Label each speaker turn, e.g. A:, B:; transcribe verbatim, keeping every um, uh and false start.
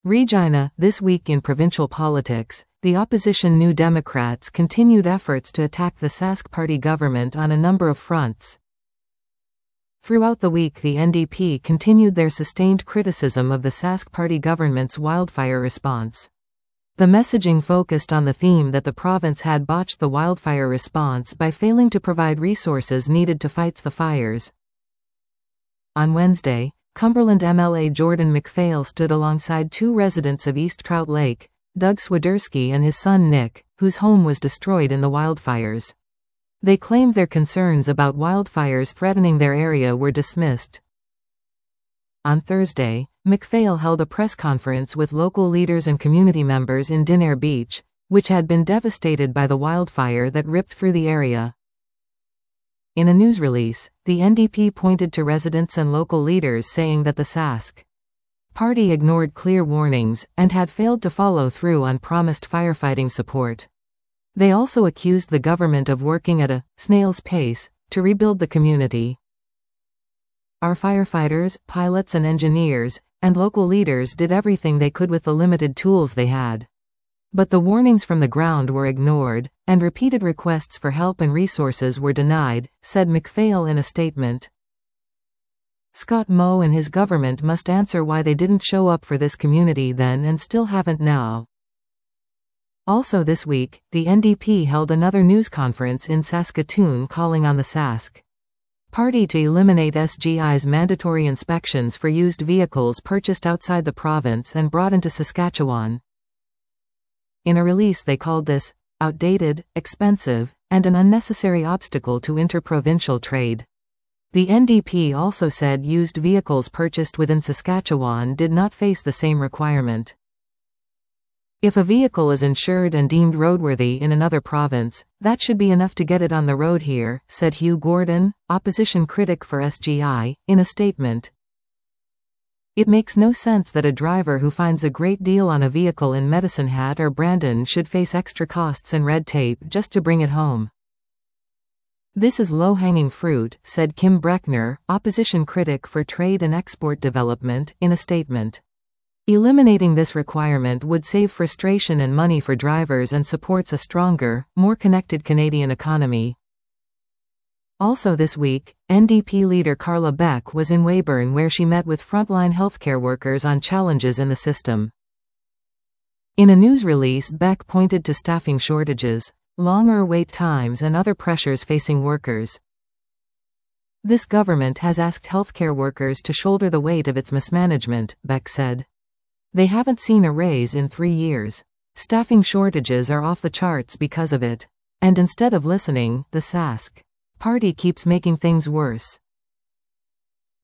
A: Regina. This week in provincial politics, the opposition New Democrats continued efforts to attack the Sask Party government on a number of fronts. Throughout the week, the N D P continued their sustained criticism of the Sask Party government's wildfire response. The messaging focused on the theme that the province had botched the wildfire response by failing to provide resources needed to fight the fires. On Wednesday, Cumberland M L A Jordan McPhail stood alongside two residents of East Trout Lake, Doug Swiderski and his son Nick, whose home was destroyed in the wildfires. They claimed their concerns about wildfires threatening their area were dismissed. On Thursday, McPhail held a press conference with local leaders and community members in Dinair Beach, which had been devastated by the wildfire that ripped through the area. In a news release, the N D P pointed to residents and local leaders saying that the Sask Party ignored clear warnings and had failed to follow through on promised firefighting support. They also accused the government of working at a snail's pace to rebuild the community. Our firefighters, pilots and engineers, and local leaders did everything they could with the limited tools they had. But the warnings from the ground were ignored, and repeated requests for help and resources were denied, said McPhail in a statement. Scott Moe and his government must answer why they didn't show up for this community then and still haven't now. Also this week, the N D P held another news conference in Saskatoon calling on the Sask Party to eliminate S G I's mandatory inspections for used vehicles purchased outside the province and brought into Saskatchewan. In a release they called this outdated, expensive, and an unnecessary obstacle to interprovincial trade. The N D P also said used vehicles purchased within Saskatchewan did not face the same requirement. If a vehicle is insured and deemed roadworthy in another province, that should be enough to get it on the road here, said Hugh Gordon, opposition critic for S G I, in a statement. It makes no sense that a driver who finds a great deal on a vehicle in Medicine Hat or Brandon should face extra costs and red tape just to bring it home. This is low-hanging fruit, said Kim Breckner, opposition critic for Trade and Export Development, in a statement. Eliminating this requirement would save frustration and money for drivers and supports a stronger, more connected Canadian economy. Also this week, N D P leader Carla Beck was in Weyburn where she met with frontline healthcare workers on challenges in the system. In a news release, Beck pointed to staffing shortages, longer wait times and other pressures facing workers. This government has asked healthcare workers to shoulder the weight of its mismanagement, Beck said. They haven't seen a raise in three years. Staffing shortages are off the charts because of it. And instead of listening, the Sask Party keeps making things worse.